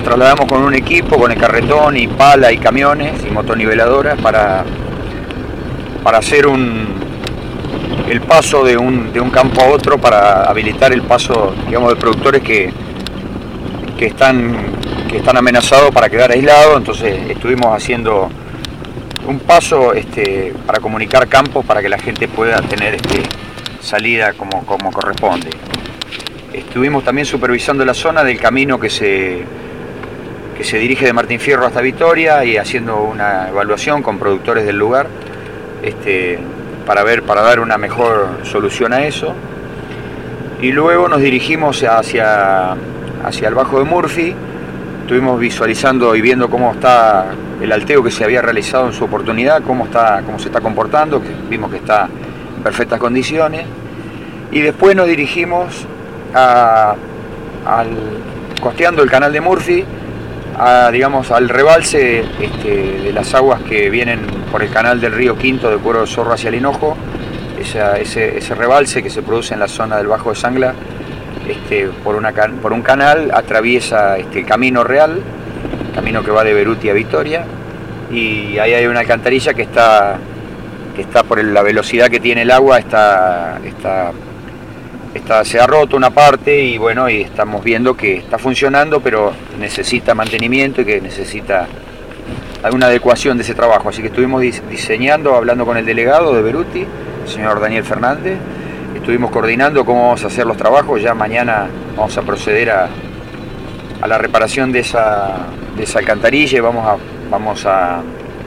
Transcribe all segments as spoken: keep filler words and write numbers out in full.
trasladamos con un equipo, con el carretón y pala y camiones y motoniveladoras para, para hacer un, el paso de un, de un campo a otro, para habilitar el paso, digamos, de productores que, que, están, que están amenazados para quedar aislados. Entonces estuvimos haciendo un paso este, para comunicar campos para que la gente pueda tener este, salida como, como corresponde. Estuvimos también supervisando la zona del camino que se, que se dirige de Martín Fierro hasta Vitoria y haciendo una evaluación con productores del lugar este, para, ver, para dar una mejor solución a eso. Y luego nos dirigimos hacia, hacia el Bajo de Murphy. Estuvimos visualizando y viendo cómo está el alteo que se había realizado en su oportunidad, cómo, está, cómo se está comportando, que vimos que está en perfectas condiciones. Y después nos dirigimos a, al, costeando el canal de Murphy, a, digamos, al rebalse este, de las aguas que vienen por el canal del río Quinto de Cuero de Zorro hacia el Hinojo. Esa, ese, ese rebalse que se produce en la zona del Bajo de Sangla, este, por, una, por un canal atraviesa este, el Camino Real, camino que va de Beruti a Vitoria, y ahí hay una alcantarilla que está, que está por la velocidad que tiene el agua, está, está, está, se ha roto una parte y bueno, y estamos viendo que está funcionando, pero necesita mantenimiento y que necesita alguna adecuación de ese trabajo. Así que estuvimos diseñando, hablando con el delegado de Beruti, el señor Daniel Fernández, estuvimos coordinando cómo vamos a hacer los trabajos. Ya mañana vamos a proceder a, a la reparación de esa, de esa alcantarilla y vamos a, vamos a,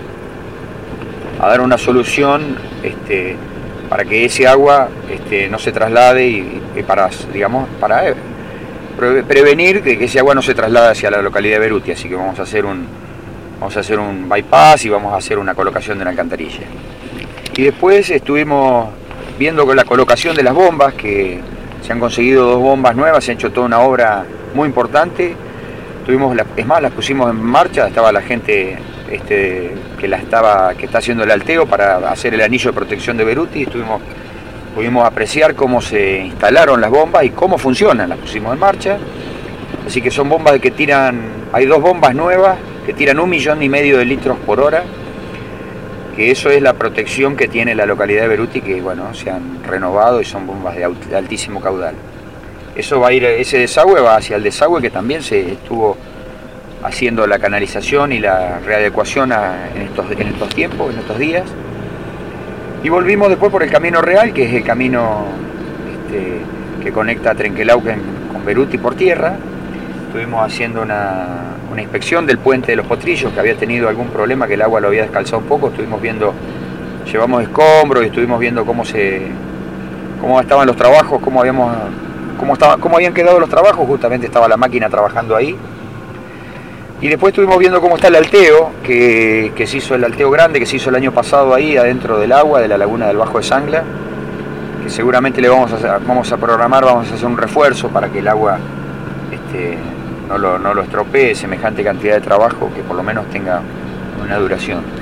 a dar una solución este, para que ese agua este, no se traslade y, y para, digamos, para pre prevenir que, que ese agua no se traslade hacia la localidad de Beruti. Así que vamos a hacer un, vamos a hacer un bypass y vamos a hacer una colocación de una alcantarilla. Y después estuvimos viendo con la colocación de las bombas, que se han conseguido dos bombas nuevas, se ha hecho toda una obra muy importante. Tuvimos la, es más, las pusimos en marcha, estaba la gente este, que, la estaba, que está haciendo el alteo para hacer el anillo de protección de Beruti. Estuvimos, pudimos apreciar cómo se instalaron las bombas y cómo funcionan, las pusimos en marcha. Así que son bombas que tiran, hay dos bombas nuevas que tiran un millón y medio de litros por hora, que eso es la protección que tiene la localidad de Beruti, que bueno, se han renovado y son bombas de, de altísimo caudal. Eso va a ir, ese desagüe va hacia el desagüe que también se estuvo haciendo la canalización y la readecuación a, en, estos, en estos tiempos, en estos días. Y volvimos después por el Camino Real, que es el camino este, que conecta Trenquelauquen con Beruti por tierra. Estuvimos haciendo una, una inspección del puente de los Potrillos, que había tenido algún problema, que el agua lo había descalzado un poco. Estuvimos viendo, llevamos escombros y estuvimos viendo cómo se, cómo estaban los trabajos, cómo habíamos, cómo estaba, cómo habían quedado los trabajos. Justamente estaba la máquina trabajando ahí. Y después estuvimos viendo cómo está el alteo, que, que se hizo el alteo grande, que se hizo el año pasado ahí adentro del agua, de la laguna del Bajo de Sangla, que seguramente le vamos a hacer, vamos a programar, vamos a hacer un refuerzo para que el agua este, no lo, no lo estropee semejante cantidad de trabajo, que por lo menos tenga una duración.